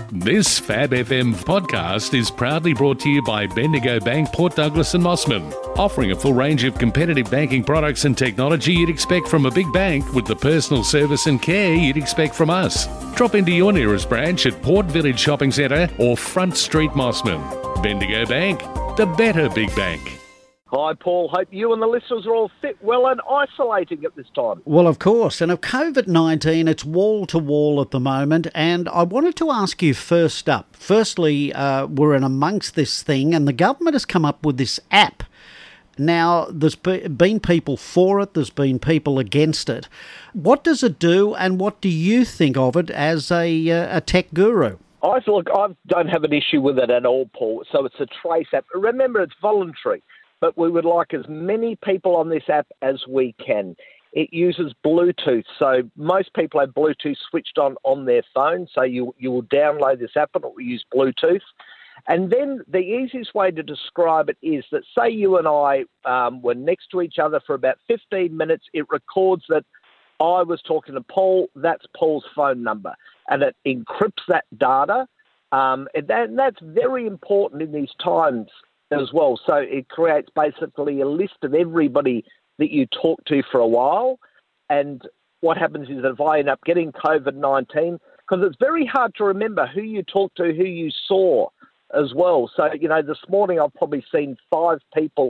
This Fab FM podcast is proudly brought to you by Bendigo Bank, Port Douglas and Mossman, offering a full range of competitive banking products and technology you'd expect from a big bank with the personal service and care you'd expect from us. Drop into your nearest branch at Port Village Shopping Centre or Front Street Mossman. Bendigo Bank, the better big bank. Hi, Paul. Hope you and the listeners are all fit, well and isolating at this time. Well, of course. And of COVID-19, it's wall-to-wall at the moment. And I wanted to ask you first up. Firstly, we're in amongst this thing, and the government has come up with this app. Now, there's been people for it, there's been people against it. What does it do, and what do you think of it as a tech guru? I don't have an issue with it at all, Paul. So it's a trace app. Remember, it's voluntary. But we would like as many people on this app as we can. It uses Bluetooth, so most people have Bluetooth switched on their phone, so you will download this app and it will use Bluetooth. And then the easiest way to describe it is that, say you and I were next to each other for about 15 minutes, it records that I was talking to Paul, that's Paul's phone number, and it encrypts that data. And that's very important in these times as well. So it creates basically a list of everybody that you talk to for a while. And what happens is that if I end up getting COVID-19, because it's very hard to remember who you talked to, who you saw as well. So, this morning I've probably seen 5 people,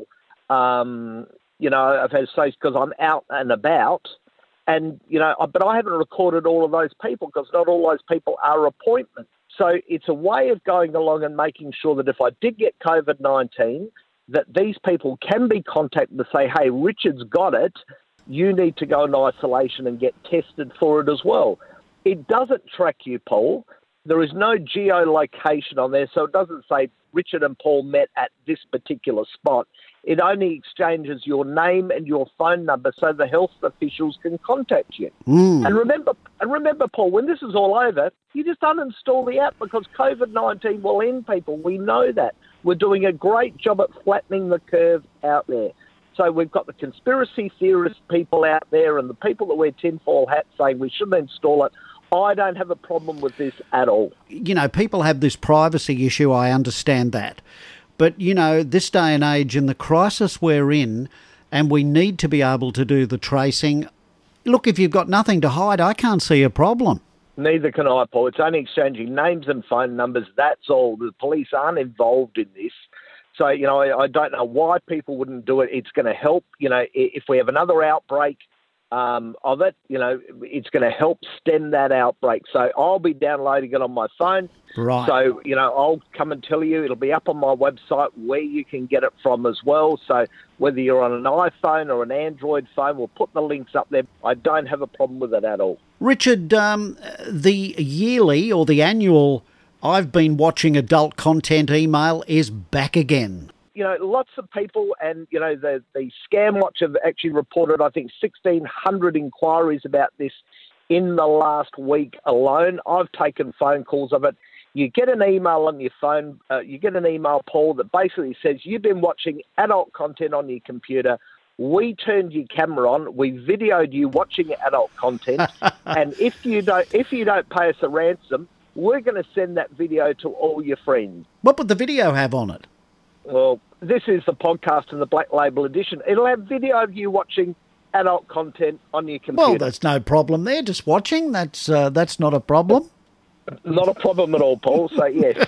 I've had associates because I'm out and about. And, but I haven't recorded all of those people because not all those people are appointments. So it's a way of going along and making sure that if I did get COVID-19, that these people can be contacted to say, hey, Richard's got it, you need to go in isolation and get tested for it as well. It doesn't track you, Paul. There is no geolocation on there, so it doesn't say Richard and Paul met at this particular spot. It only exchanges your name and your phone number so the health officials can contact you. And remember, Paul, when this is all over, you just uninstall the app because COVID-19 will end people. We know that. We're doing a great job at flattening the curve out there. So we've got the conspiracy theorist people out there and the people that wear tinfoil hats saying we shouldn't install it. I don't have a problem with this at all. People have this privacy issue, I understand that. But, this day and age, in the crisis we're in, and we need to be able to do the tracing, look, if you've got nothing to hide, I can't see a problem. Neither can I, Paul. It's only exchanging names and phone numbers, that's all. The police aren't involved in this. So, I don't know why people wouldn't do it. It's going to help, if we have another outbreak of it, it's going to help stem that outbreak. So I'll be downloading it on my phone. Right. So, I'll come and tell you, it'll be up on my website where you can get it from as well. So whether you're on an iPhone or an Android phone, we'll put the links up there. I don't have a problem with it at all. Richard, the yearly or the annual I've been watching adult content email is back again. Lots of people and, the Scam Watch have actually reported, I think, 1,600 inquiries about this in the last week alone. I've taken phone calls of it. You get an email on your phone, Paul, that basically says you've been watching adult content on your computer. We turned your camera on. We videoed you watching adult content. And if you don't pay us a ransom, we're going to send that video to all your friends. What would the video have on it? Well, this is the podcast in the Black Label edition. It'll have video of you watching adult content on your computer. Well, there's no problem there. Just watching, that's not a problem. Not a problem at all, Paul. So, yes.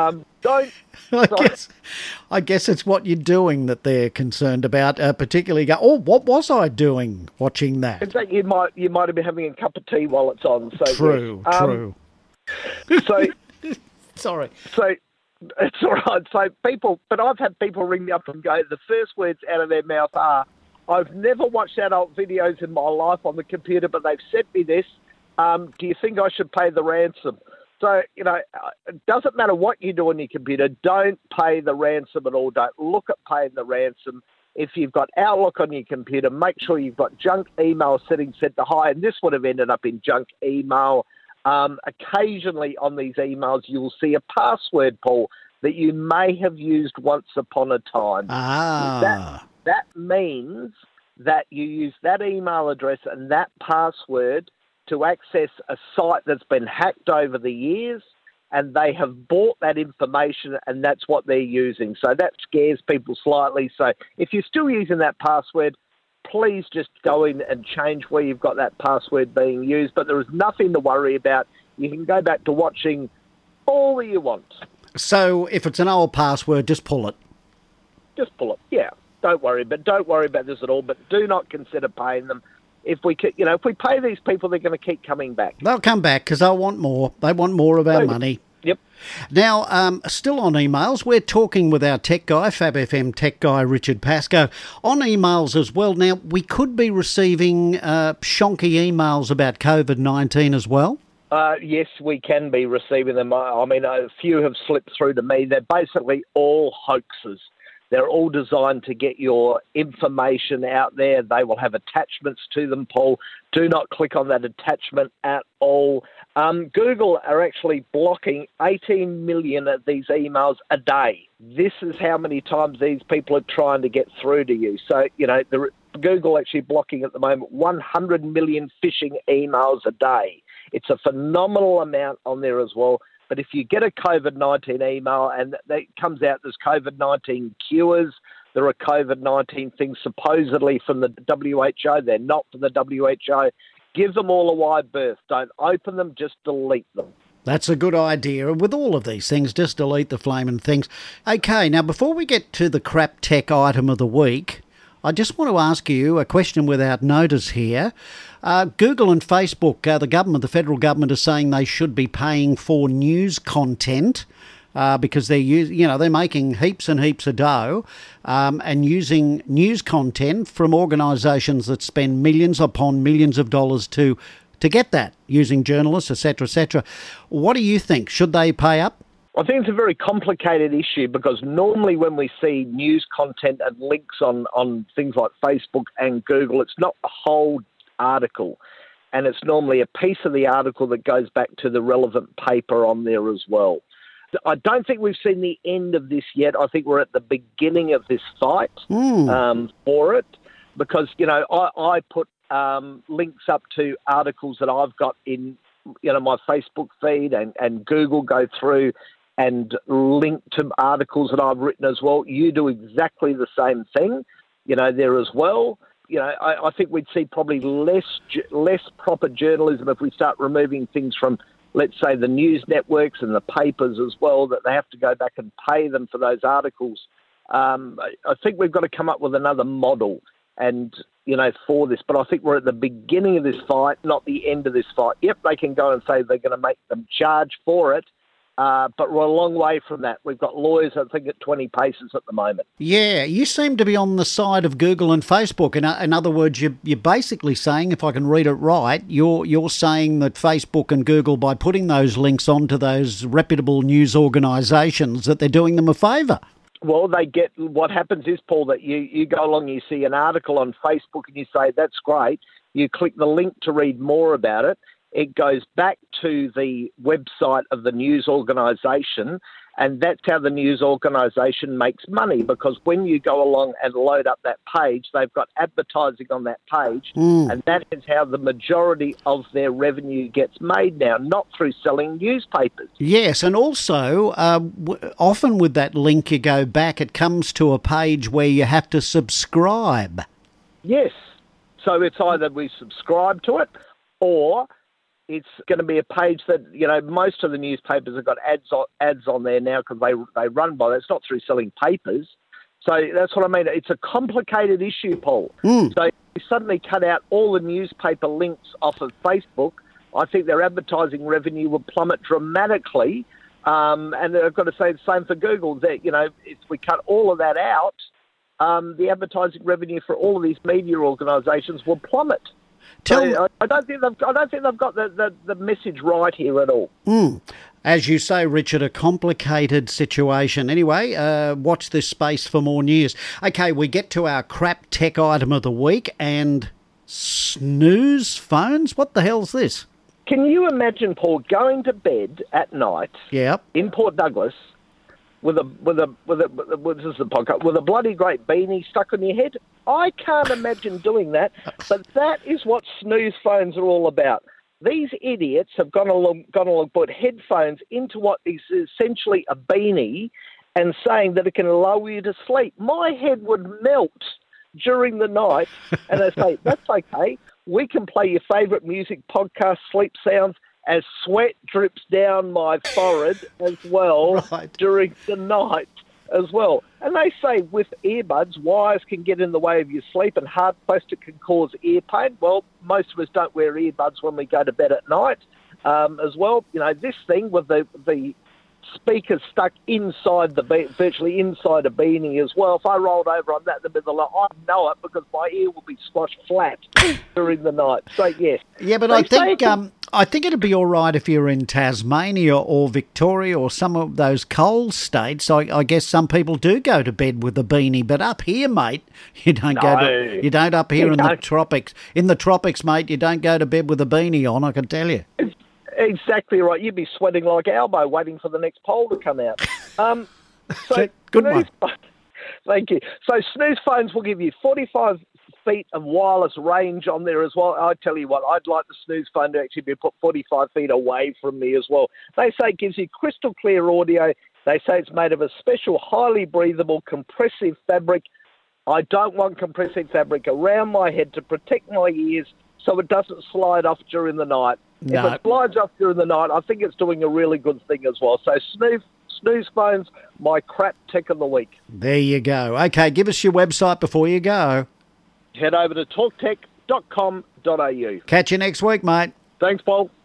I guess it's what you're doing that they're concerned about, particularly what was I doing watching that? In fact, you might have been having a cup of tea while it's on. So, True, yes. true. So, sorry. So, it's all right. So but I've had people ring me up and go, the first words out of their mouth are, I've never watched adult videos in my life on the computer, but they've sent me this. Do you think I should pay the ransom? So, it doesn't matter what you do on your computer. Don't pay the ransom at all. Don't look at paying the ransom. If you've got Outlook on your computer, make sure you've got junk email settings set to high, and this would have ended up in junk email. Occasionally on these emails, you will see a password, Paul, that you may have used once upon a time. That means that you use that email address and that password to access a site that's been hacked over the years, and they have bought that information, and that's what they're using. So that scares people slightly. So if you're still using that password, please just go in and change where you've got that password being used. But there is nothing to worry about. You can go back to watching all that you want. So if it's an old password, just pull it. Just pull it, yeah. Don't worry about this at all. But do not consider paying them. If we pay these people, they're going to keep coming back. They'll come back because they'll want more. They want more of our money. Yep. Now, still on emails, we're talking with our tech guy, Fab FM tech guy, Richard Pascoe, on emails as well. Now, we could be receiving shonky emails about COVID-19 as well. Yes, we can be receiving them. I mean, a few have slipped through to me. They're basically all hoaxes. They're all designed to get your information out there. They will have attachments to them, Paul. Do not click on that attachment at all. Google are actually blocking 18 million of these emails a day. This is how many times these people are trying to get through to you. So, Google actually blocking at the moment 100 million phishing emails a day. It's a phenomenal amount on there as well. But if you get a COVID-19 email and it comes out there's COVID-19 cures, there are COVID-19 things supposedly from the WHO, they're not from the WHO, give them all a wide berth. Don't open them, just delete them. That's a good idea. With all of these things, just delete the flaming things. Okay, now before we get to the crap tech item of the week, I just want to ask you a question without notice here. Google and Facebook, the federal government is saying they should be paying for news content because they're making heaps and heaps of dough and using news content from organisations that spend millions upon millions of dollars to get that, using journalists, etc., etc. What do you think? Should they pay up? I think it's a very complicated issue because normally when we see news content and links on things like Facebook and Google, it's not the whole article. And it's normally a piece of the article that goes back to the relevant paper on there as well. I don't think we've seen the end of this yet. I think we're at the beginning of this fight for it because, I put links up to articles that I've got in, my Facebook feed and Google go through and link to articles that I've written as well. You do exactly the same thing, there as well. I think we'd see probably less proper journalism if we start removing things from, let's say, the news networks and the papers as well, that they have to go back and pay them for those articles. I think we've got to come up with another model and, for this. But I think we're at the beginning of this fight, not the end of this fight. Yep, they can go and say they're going to make them charge for it. But we're a long way from that. We've got lawyers, I think, at 20 paces at the moment. Yeah, you seem to be on the side of Google and Facebook. In other words, you're basically saying, if I can read it right, you're saying that Facebook and Google, by putting those links onto those reputable news organisations, that they're doing them a favour. Well, what happens is, Paul, that you go along, you see an article on Facebook and you say, that's great. You click the link to read more about it. It goes back to the website of the news organisation, and that's how the news organisation makes money, because when you go along and load up that page, they've got advertising on that page, and that is how the majority of their revenue gets made now, not through selling newspapers. Yes, and also, often with that link you go back, it comes to a page where you have to subscribe. Yes, so it's either we subscribe to it, or it's going to be a page that, most of the newspapers have got ads on there now because they run by that. It's not through selling papers. So that's what I mean. It's a complicated issue, Paul. So you suddenly cut out all the newspaper links off of Facebook, I think their advertising revenue will plummet dramatically. And I've got to say the same for Google. That, if we cut all of that out, the advertising revenue for all of these media organisations will plummet. I don't think they've got the message right here at all. As you say, Richard, a complicated situation. Anyway, watch this space for more news. Okay, we get to our crap tech item of the week, and snooze phones? What the hell's this? Can you imagine, Paul, going to bed at night in Port Douglas with a bloody great beanie stuck on your head? I can't imagine doing that, but that is what snooze phones are all about. These idiots have gone along, put headphones into what is essentially a beanie and saying that it can lull you to sleep. My head would melt during the night, and they say, that's okay. We can play your favourite music podcast, Sleep Sounds, as sweat drips down my forehead as well during the night as well. And they say with earbuds, wires can get in the way of your sleep and hard plastic can cause ear pain. Well, most of us don't wear earbuds when we go to bed at night as well. You know, this thing with the speakers stuck inside virtually inside a beanie as well. If I rolled over on that in the middle of the night, I'd know it because my ear will be squashed flat during the night. So, yes. Yeah, but I think it'd be all right if you're in Tasmania or Victoria or some of those cold states. I guess some people do go to bed with a beanie, but up here, mate, you don't up here in the tropics. In the tropics, mate, you don't go to bed with a beanie on, I can tell you. Exactly right. You'd be sweating like Albo waiting for the next pole to come out. Good one. Thank you. So snooze phones will give you 45 feet of wireless range on there as well. I tell you what, I'd like the snooze phone to actually be put 45 feet away from me as well. They say it gives you crystal clear audio. They say it's made of a special, highly breathable, compressive fabric. I don't want compressive fabric around my head to protect my ears so it doesn't slide off during the night. No. If it slides off during the night, I think it's doing a really good thing as well. So snooze phones, my crap tech of the week. There you go. Okay, give us your website before you go. Head over to talktech.com.au. Catch you next week, mate. Thanks, Paul.